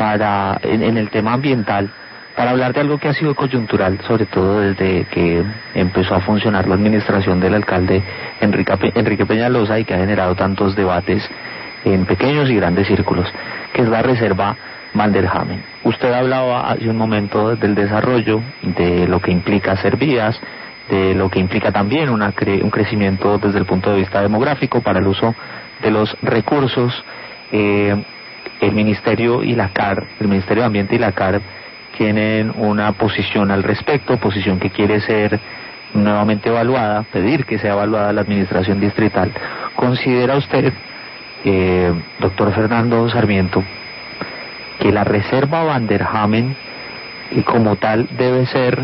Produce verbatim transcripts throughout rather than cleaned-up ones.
para en, en el tema ambiental, para hablar de algo que ha sido coyuntural, sobre todo desde que empezó a funcionar la administración del alcalde Enrique, Pe Enrique Peñalosa y que ha generado tantos debates en pequeños y grandes círculos, que es la reserva Van der Hamen. Usted hablaba hace un momento del desarrollo, de lo que implica hacer vías, de lo que implica también una cre un crecimiento desde el punto de vista demográfico para el uso de los recursos. Eh, el Ministerio y la C A R, el Ministerio de Ambiente y la C A R tienen una posición al respecto, posición que quiere ser nuevamente evaluada, pedir que sea evaluada la administración distrital. ¿Considera usted, eh, doctor Fernando Sarmiento, que la reserva Van der Hamen y como tal debe ser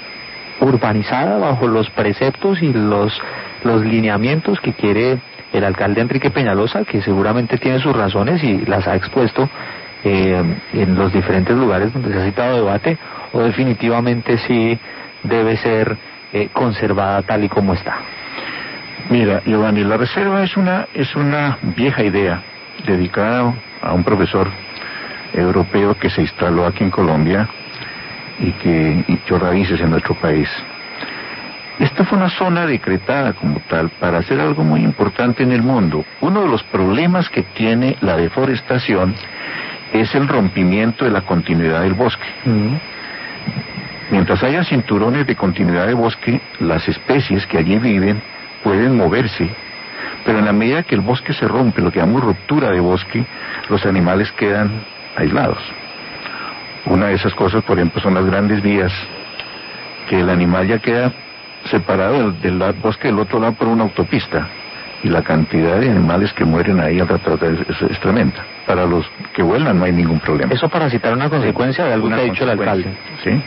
urbanizada bajo los preceptos y los, los lineamientos que quiere el alcalde Enrique Peñalosa, que seguramente tiene sus razones y las ha expuesto eh, en los diferentes lugares donde se ha citado debate, o definitivamente sí debe ser eh, conservada tal y como está? Mira, Giovanni, la reserva es una es una vieja idea dedicada a un profesor europeo que se instaló aquí en Colombia y que echó raíces en nuestro país. Esta fue una zona decretada como tal para hacer algo muy importante en el mundo. Uno de los problemas que tiene la deforestación es el rompimiento de la continuidad del bosque. Uh-huh. Mientras haya cinturones de continuidad de bosque, las especies que allí viven pueden moverse, pero en la medida que el bosque se rompe, lo que llamamos ruptura de bosque, los animales quedan aislados. Una de esas cosas, por ejemplo, son las grandes vías, que el animal ya queda separado del, del bosque del otro lado por una autopista, y la cantidad de animales que mueren ahí al rato es, es, es tremenda. Para los que vuelan no hay ningún problema. Eso para citar una consecuencia de algo que ha dicho el alcalde. ¿Sí?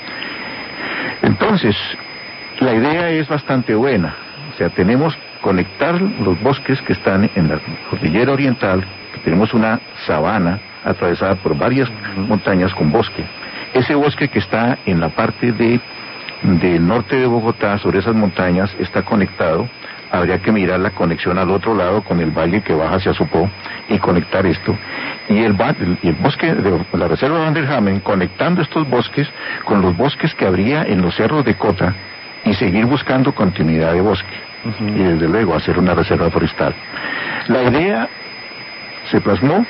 Entonces, la idea es bastante buena. O sea, tenemos conectar los bosques que están en la cordillera oriental, que tenemos una sabana atravesada por varias uh-huh. montañas con bosque. Ese bosque que está en la parte de del norte de Bogotá, sobre esas montañas, está conectado. Habría que mirar la conexión al otro lado con el valle que baja hacia Sopó y conectar esto. Y el, el, el bosque de la reserva Van der Hamen, conectando estos bosques con los bosques que habría en los cerros de Cota y seguir buscando continuidad de bosque. Uh-huh. Y desde luego hacer una reserva forestal. La idea se plasmó,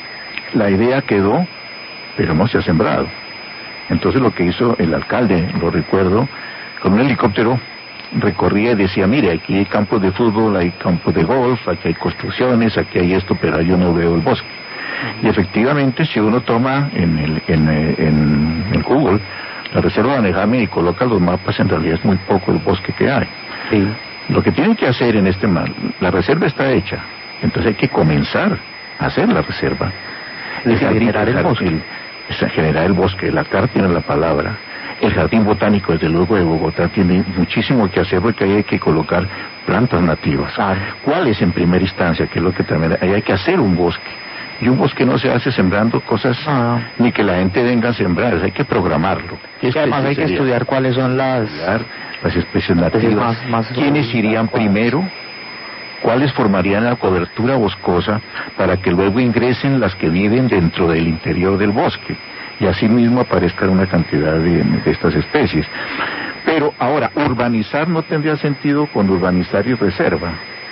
la idea quedó, pero no se ha sembrado. Entonces lo que hizo el alcalde, lo recuerdo, con un helicóptero recorría y decía, mire, aquí hay campos de fútbol, hay campos de golf, aquí hay construcciones, aquí hay esto, pero yo no veo el bosque. Uh-huh. Y efectivamente, si uno toma en el, en, en, en Google la reserva Van der Hamen y coloca los mapas, en realidad es muy poco el bosque que hay. Sí. Lo que tienen que hacer en este mar, la reserva está hecha, entonces hay que comenzar a hacer la reserva. Es generar el bosque. El, es generar el bosque, la C A R tiene la palabra. El Jardín Botánico, desde luego, de Bogotá tiene muchísimo que hacer porque ahí hay que colocar plantas nativas. Claro. ¿Cuáles en primera instancia? Que es lo que también ahí hay que hacer un bosque. Y un bosque no se hace sembrando cosas, ah. ni que la gente venga a sembrar, hay que programarlo. Y es que además hay que estudiar cuáles son las, las especies nativas, más, más quiénes irían primero, cuáles formarían la cobertura boscosa para que luego ingresen las que viven dentro del interior del bosque y así mismo aparezcan una cantidad de, de estas especies. Pero ahora, urbanizar no tendría sentido con urbanizar y reserva.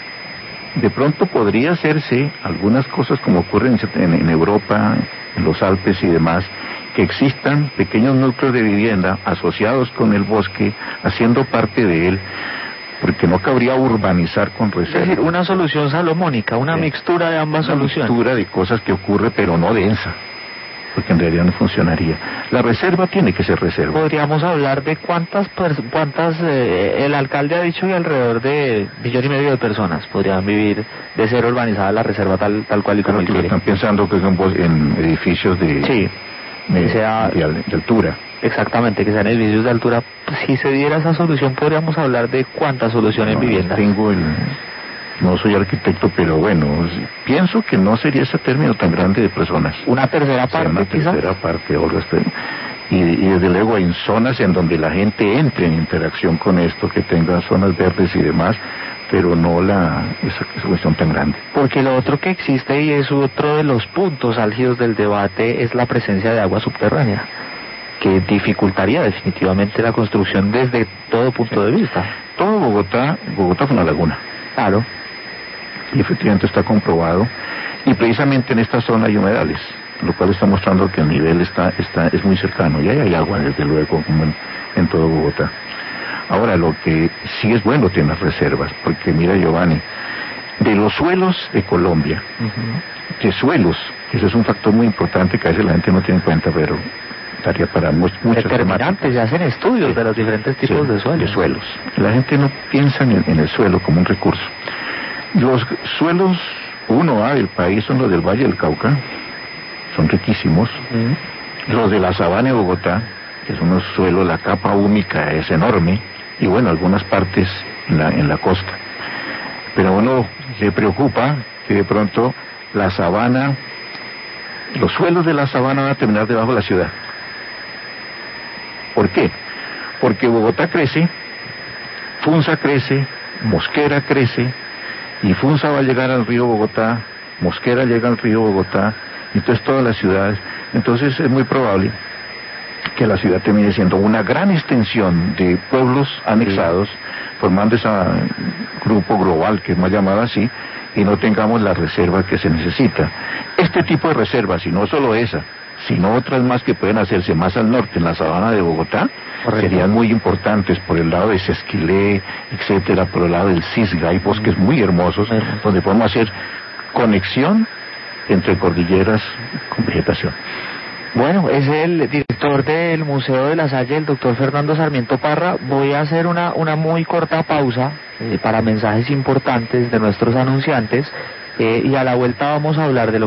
De pronto podría hacerse algunas cosas como ocurren en, en Europa, en los Alpes y demás, que existan pequeños núcleos de vivienda asociados con el bosque, haciendo parte de él, porque no cabría urbanizar con reserva. Es decir, una solución salomónica, una sí. mixtura de ambas una soluciones. Una mixtura de cosas que ocurre, pero no densa, porque en realidad no funcionaría. La reserva tiene que ser reserva. Podríamos hablar de cuántas, cuántas eh, el alcalde ha dicho que alrededor de millón y medio de personas podrían vivir de ser urbanizada la reserva tal tal cual y como él quiere. Están pensando que son en edificios de, sí, de, sea, de, de altura. Exactamente, que sean edificios de altura. Si se diera esa solución, podríamos hablar de cuántas soluciones no, viviendas. Tengo el... No soy arquitecto, pero bueno, pienso que no sería ese término tan grande de personas. ¿Una tercera parte, Una quizás? tercera parte, Olga. Y, y desde luego en zonas en donde la gente entre en interacción con esto, que tengan zonas verdes y demás, pero no la esa, esa cuestión tan grande. Porque lo otro que existe, y es otro de los puntos álgidos del debate, es la presencia de agua subterránea, que dificultaría definitivamente la construcción desde todo punto de vista. Todo Bogotá, Bogotá fue una laguna. Claro. Y efectivamente está comprobado, y precisamente en esta zona hay humedales, lo cual está mostrando que el nivel está, está es muy cercano, y ahí hay agua desde luego como en, en todo Bogotá. Ahora, lo que sí es bueno tener reservas, porque mira, Giovanni, de los suelos de Colombia, uh-huh. de suelos, ese es un factor muy importante que a veces la gente no tiene en cuenta, pero daría para muchas determinantes, se hacen estudios sí. de los diferentes tipos sí, de suelos. De suelos. La gente no piensa en el, en el suelo como un recurso. Los suelos uno A del país son los del Valle del Cauca, son riquísimos. Uh-huh. Los de la sabana de Bogotá, que son unos suelos, la capa húmica es enorme, y bueno, algunas partes en la, en la costa. Pero a uno le preocupa que de pronto la sabana, los suelos de la sabana van a terminar debajo de la ciudad. ¿Por qué? Porque Bogotá crece, Funza crece, Mosquera crece, y Funza va a llegar al río Bogotá, Mosquera llega al río Bogotá, y entonces todas las ciudades. Entonces es muy probable que la ciudad termine siendo una gran extensión de pueblos anexados, sí. formando ese grupo global que es más llamado así, y no tengamos la reserva que se necesita. Este tipo de reservas, y no solo esa, sino otras más que pueden hacerse más al norte, en la sabana de Bogotá, correcto. Serían muy importantes por el lado de Sesquilé, etcétera, por el lado del Cisga, hay bosques muy hermosos, sí. donde podemos hacer conexión entre cordilleras con vegetación. Bueno, es el director del Museo de la Salle, el doctor Fernando Sarmiento Parra. Voy a hacer una, una muy corta pausa eh, para mensajes importantes de nuestros anunciantes, eh, y a la vuelta vamos a hablar de lo